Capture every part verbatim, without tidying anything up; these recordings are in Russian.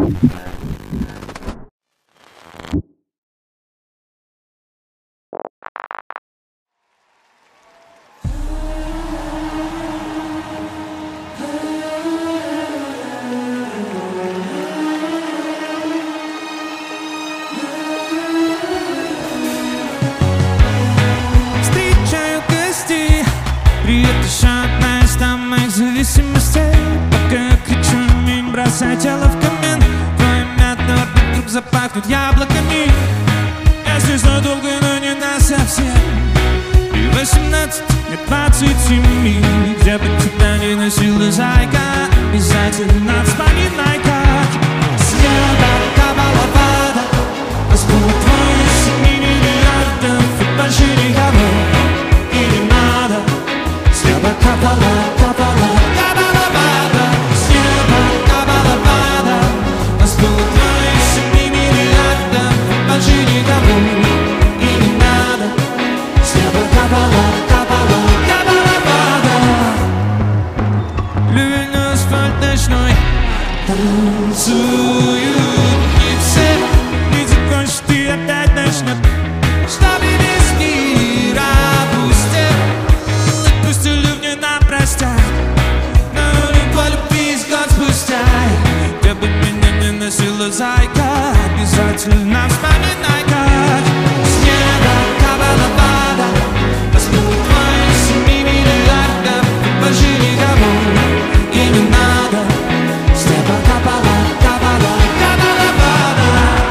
Бросай тело в камин, твой мятный рот вдруг запахнет яблоками. Я здесь надолго, но не насовсем. И восемнадцать, не двадцать семь. Где бы тебя ни носила зайка, обязательно вспоминай, как с неба капала вода. Распула твой семи миллиардов и больше никого. И не надо, с неба капала, капала, капала вода. С неба капала вода. Распула твой семи миллиардов и больше никого. И не надо, с неба капала, капала, капала вода. Ливень, асфальт ночной, танцуют не все. И закончишь ты опять начнет, чтобы весь мир опустел. Отпусти ливни на простях, но не по любви с год спустя. Где бы меня не носила зайка, обязательно вспоминай, как с неба капала вода. Распула твой семи миллиардов и больше никого. И не надо, с неба капала, капала, капала вода.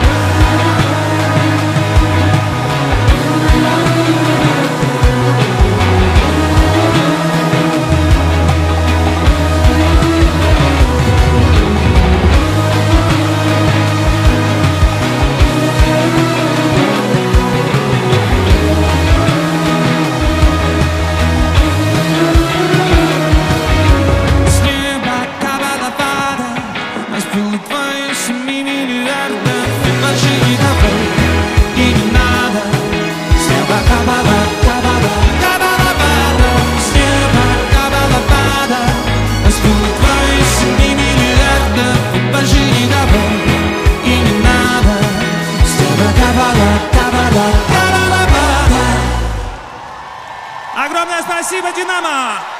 С неба капала вода. Распула твои семи миллиардов и больше никого. И не надо, с неба капала, капала, капала вода. С неба капала вода. Распула твои семи миллиардов и больше никого. И не надо, с неба капала, капала, капала вода. Огромное спасибо, Динамо!